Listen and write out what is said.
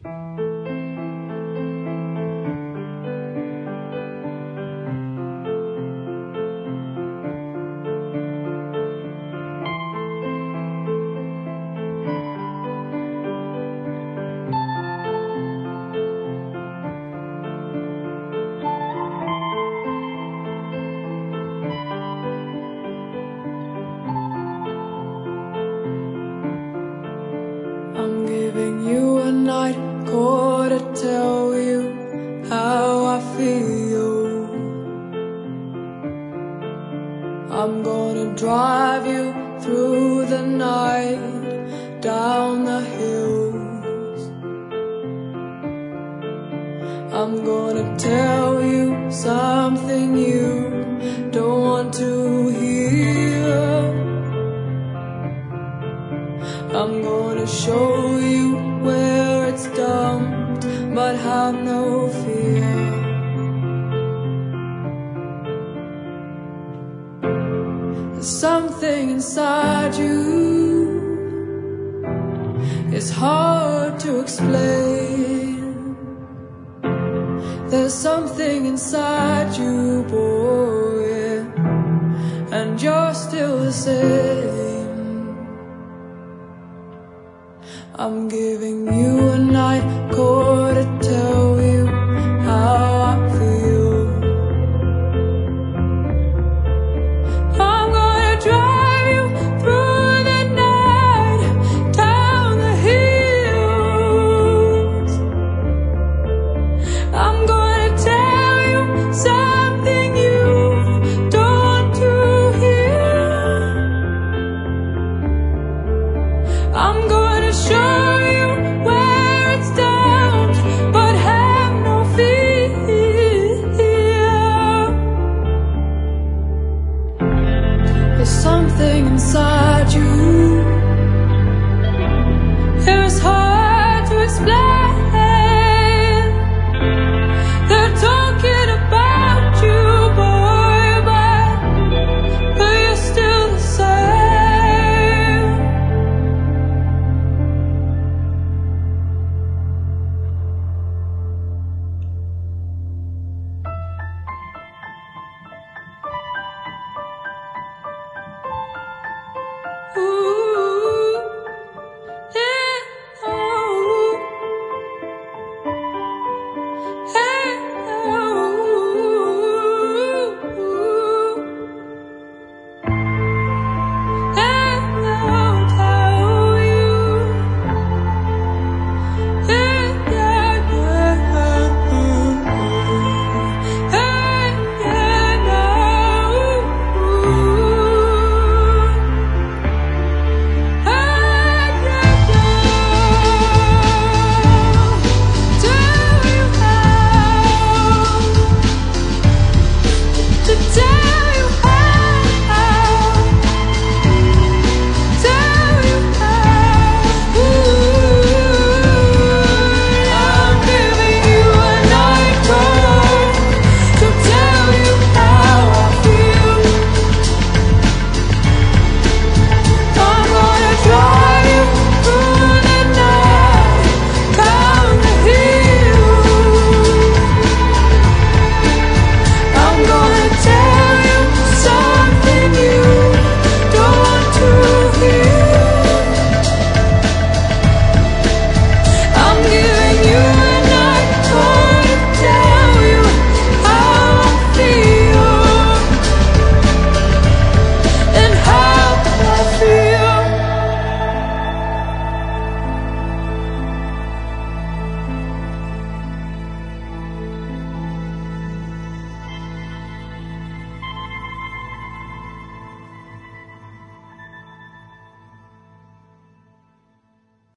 I'm giving you a night call to tell you how I feel. I'm gonna drive you through the night, down the hills. I'm gonna tell you something you don't want to hear. I'm gonna show you where it's dumped, but have no fear. There's something inside you, it's hard to explain. There's something inside you, boy, and you're still the same.